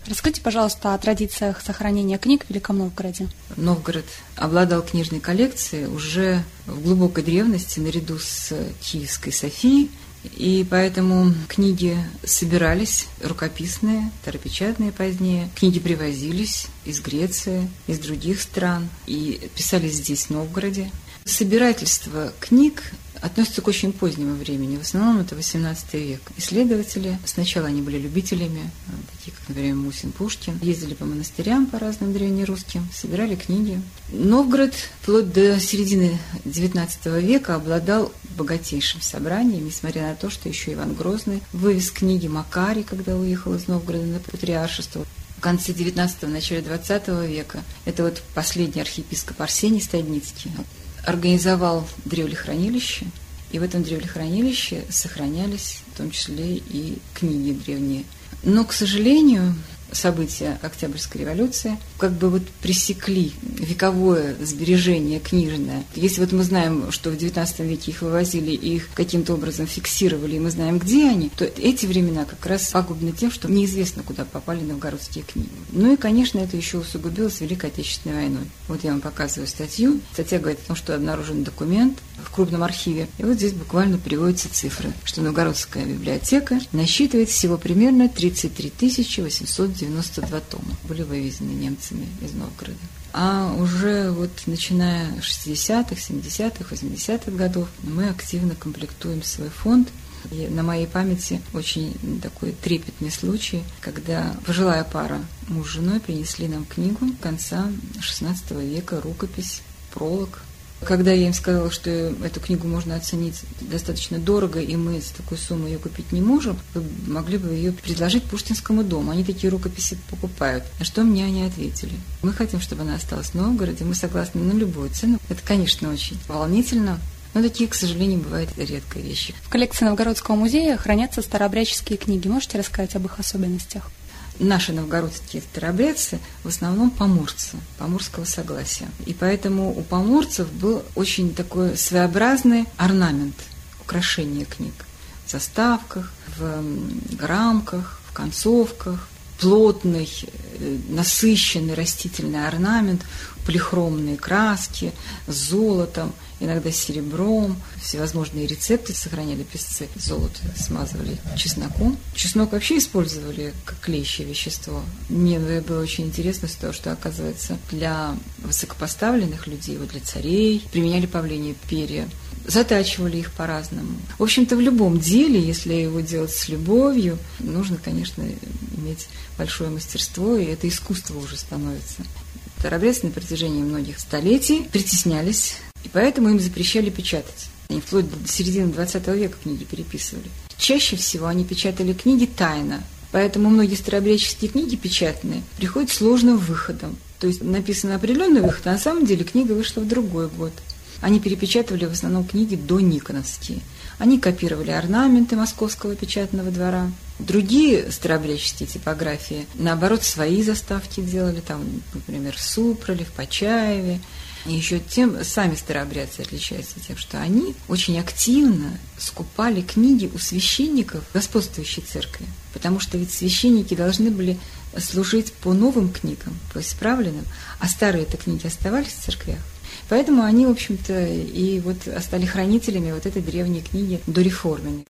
Расскажите, пожалуйста, о традициях сохранения книг в Великом Новгороде. Новгород обладал книжной коллекцией уже в глубокой древности наряду с Киевской Софией, и поэтому книги собирались, рукописные, старопечатные позднее. Книги привозились из Греции, из других стран и писались здесь, в Новгороде. Собирательство книг относится к очень позднему времени. В основном это XVIII век. Исследователи, сначала они были любителями, такие как, например, Мусин, Пушкин, ездили по монастырям, по разным древнерусским, собирали книги. Новгород вплоть до середины XIX века обладал богатейшим собранием, несмотря на то, что еще Иван Грозный вывез книги, Макарий, когда уехал из Новгорода на патриаршество. В конце XIX – начале XX века это вот последний архиепископ Арсений Стадницкий организовал древлехранилище, и в этом древлехранилище сохранялись в том числе и книги древние. Но, к сожалению, события Октябрьской революции как бы вот пресекли вековое сбережение книжное. Если вот мы знаем, что в XIX веке их вывозили и их каким-то образом фиксировали, и мы знаем, где они, то эти времена как раз пагубны тем, что неизвестно, куда попали новгородские книги. Ну и, конечно, это еще усугубилось Великой Отечественной войной. Вот я вам показываю статью. Статья говорит о том, что обнаружен документ в крупном архиве. И вот здесь буквально приводятся цифры, что Новгородская библиотека насчитывает всего примерно 33 892 тома. Были вывезены немцами из Новгорода. А уже вот начиная с 60-х, 70-х, 80-х годов мы активно комплектуем свой фонд. И на моей памяти очень такой трепетный случай, когда пожилая пара, муж с женой, принесли нам книгу конца XVI века, рукопись, пролог. Когда я им сказала, что эту книгу можно оценить достаточно дорого, и мы с такой суммой ее купить не можем, вы могли бы ее предложить Пушкинскому дому. Они такие рукописи покупают. На что мне они ответили: мы хотим, чтобы она осталась в Новгороде, мы согласны на любую цену. Это, конечно, очень волнительно, но такие, к сожалению, бывают редкие вещи. В коллекции Новгородского музея хранятся старообрядческие книги. Можете рассказать об их особенностях? Наши новгородские старообрядцы в основном поморцы, поморского согласия. И поэтому у поморцев был очень такой своеобразный орнамент, украшение книг. В заставках, в рамках, в концовках. Плотный, насыщенный растительный орнамент, полихромные краски с золотом, иногда с серебром. Всевозможные рецепты сохраняли писцы. Золото смазывали чесноком. Чеснок вообще использовали как клеящее вещество. Мне было очень интересно с того, что, оказывается, для высокопоставленных людей, вот для царей, применяли павлинье перья, затачивали их по-разному. В общем-то, в любом деле, если его делать с любовью, нужно, конечно, иметь большое мастерство, и это искусство уже становится. Старообрядцы на протяжении многих столетий притеснялись, и поэтому им запрещали печатать. Они вплоть до середины XX века книги переписывали. Чаще всего они печатали книги тайно, поэтому многие старообрядческие книги печатные приходят сложным выходом. То есть написан определенный выход, а на самом деле книга вышла в другой год. Они перепечатывали в основном книги дониконовские. Они копировали орнаменты Московского печатного двора. Другие старообрядческие типографии, наоборот, свои заставки делали, там, например, в Супроле, в Почаеве. И еще тем сами старообрядцы отличаются тем, что они очень активно скупали книги у священников господствующей церкви. Потому что ведь священники должны были служить по новым книгам, по исправленным, а старые-то книги оставались в церквях. Поэтому они, в общем-то, и вот стали хранителями вот этой древней книги дореформенной.